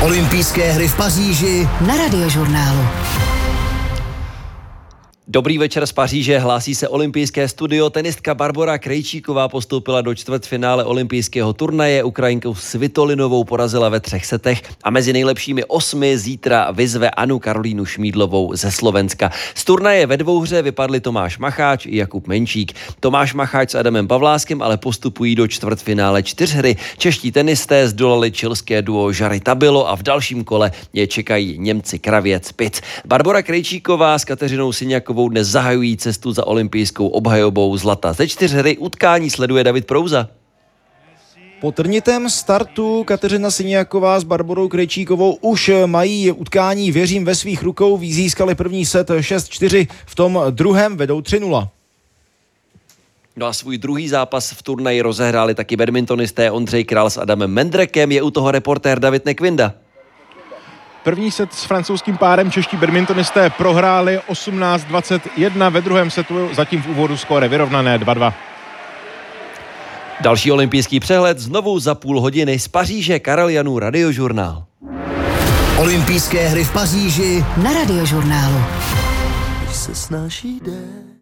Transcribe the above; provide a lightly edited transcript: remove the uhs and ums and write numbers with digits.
Olympijské hry v Paříži na Radiožurnálu. Dobrý večer z Paříže, hlásí se olympijské studio. Tenistka Barbora Krejčíková postoupila do čtvrtfinále olympijského turnaje. Ukrajinkou Svitolinovou porazila ve 3 setech a mezi nejlepšími 8 zítra vyzve Anu Karolínu Šmídlovou ze Slovenska. Z turnaje ve dvouhře vypadli Tomáš Macháč i Jakub Menčík. Tomáš Macháč s Adamem Pavláskem ale postupují do čtvrtfinále 4hry. Čeští tenisté zdolali chilské duo Jarry Tabilo a v dalším kole je čekají Němci Kravěc Pic. Barbora Krejčíková s Kateřinou Syňakovou dnes zahajují cestu za olympijskou obhajobou zlata. Ze 4hry utkání sleduje David Prouza. Po trnitém startu Kateřina Syňaková s Barborou Krejčíkovou už mají utkání, věřím, ve svých rukou. Získali první set 6-4, v tom druhém vedou 3-0. No a svůj druhý zápas v turnaji rozehráli taky badmintonisté Ondřej Král s Adamem Mendrekem. Je u toho reportér David Nekvinda. První set s francouzským párem čeští badmintonisté prohráli 18-21, ve druhém setu zatím v úvodu skóre vyrovnané 2-2. Další olympijský přehled znovu za půl hodiny z Paříže. Karel Janů, Radiožurnál. Olympijské hry v Paříži na Radiožurnálu. Když se snáší déšť.